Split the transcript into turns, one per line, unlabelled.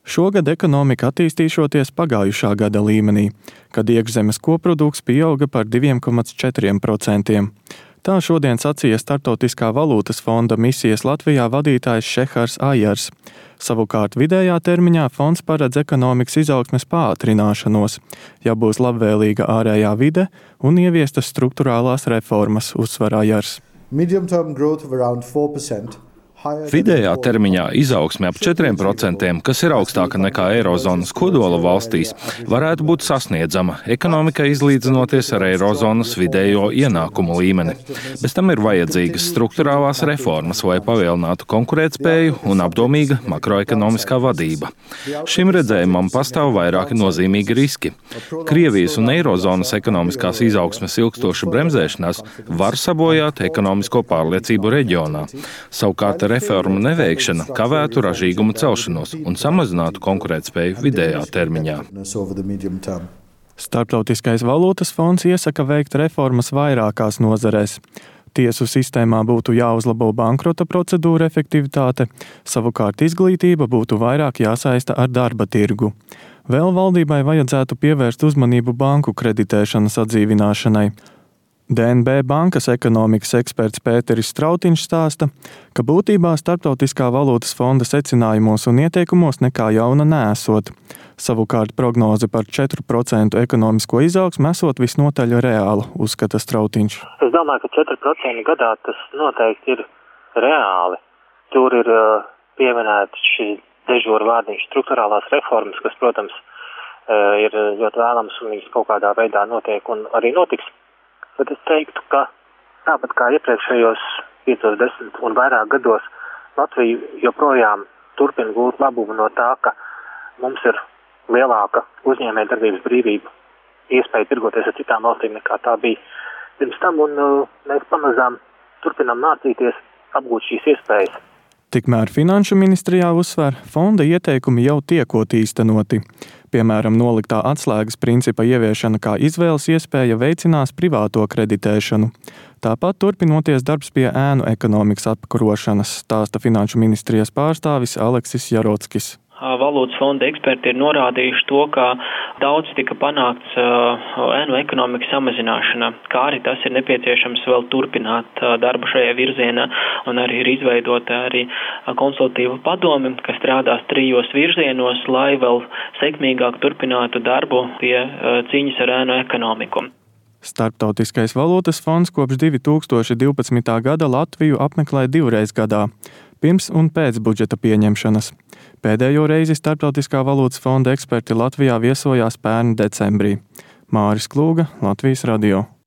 Šogad ekonomika attīstīšoties pagājušā gada līmenī, kad iekšzemes koprodukts pieauga par 2,4%. Tā šodien sacīja Starptautiskā valūtas fonda misijas Latvijā vadītājs Šehars Ajers. Savukārt vidējā termiņā fonds paredz ekonomikas izaugsmes pātrināšanos, ja būs labvēlīga ārējā vide un ieviestas strukturālās reformas, uzsver Ajers.
Medium-term growth of around 4%.
Vidējā termiņā izaugsme ap 4%, kas ir augstāka nekā Eirozonas kodola valstīs, varētu būt sasniedzama ekonomikai izlīdzinoties ar Eirozonas vidējo ienākumu līmeni. Bez tam ir vajadzīgas strukturālās reformas, lai palielinātu konkurētspēju un apdomīga makroekonomiskā vadība. Šim redzējumam pastāv vairāki nozīmīgi riski. Krievijas un Eirozonas ekonomiskās izaugsmes ilgstoša bremzēšanās var sabojāt ekonomisko pārliecību reģionā. Savukārt reformu neveikšana kavētu ražīgumu celšanos un samazinātu konkurētspēju vidējā termiņā.
Starptautiskais valūtas fonds iesaka veikt reformas vairākās nozarēs. Tiesu sistēmā būtu jāuzlabo bankrota procedūra efektivitāte, savukārt izglītība būtu vairāk jāsaista ar darba tirgu. Vēl valdībai vajadzētu pievērst uzmanību banku kreditēšanas atdzīvināšanai. DNB bankas ekonomikas eksperts Pēteris Strautiņš stāsta, ka būtībā Starptautiskā valūtas fonda secinājumos un ieteikumos nekā jauna neesot. Savukārt prognoze par 4% ekonomisko izaugsmu esot visnotaļ reāla, uzskata Strautiņš.
Es domāju, ka 4% gadā tas noteikti ir reāli. Tur ir pieminēts šis dežūra vārdiņš strukturālās reformas, kas, protams, ir ļoti vēlams un viņas kaut kādā veidā notiek un arī notiks. Bet es teiktu, ka tāpat kā iepriekšējos 5, 10 un vairāk gados Latvija joprojām turpina gūt labumu no tā, ka mums ir lielāka uzņēmējdarbības brīvība, iespēja tirgoties ar citām valstīm nekā tā bija pirms tam, un mēs pamazām turpinām mācīties apgūt šīs iespējas.
Tikmēr Finanšu ministrijā uzsver, fonda ieteikumi jau tiekot īstenoti. Piemēram, noliktā atslēgas principa ieviešana kā izvēles iespēja veicinās privāto kreditēšanu. Tāpat turpinoties darbs pie ēnu ekonomikas apkarošanas, stāsta Finanšu ministrijas pārstāvis Aleksis Jarockis.
Valūtas fonda eksperti ir norādījuši to, ka daudz tika panākts ēnu ekonomikas samazināšana, kā arī tas ir nepieciešams vēl turpināt darbu šajā virzienā un arī ir izveidota arī konsultatīva padome, kas strādās 3 virzienos, lai vēl sekmīgāk turpinātu darbu pie cīņas ar ēnu ekonomiku.
Starptautiskais valūtas fonds kopš 2012. gada Latviju apmeklē 2 reizes gadā, pirms un pēc budžeta pieņemšanas. Pēdējo reizi Starptautiskā valūtas fonda eksperti Latvijā viesojās pērn decembrī. Māris Klūga, Latvijas radio.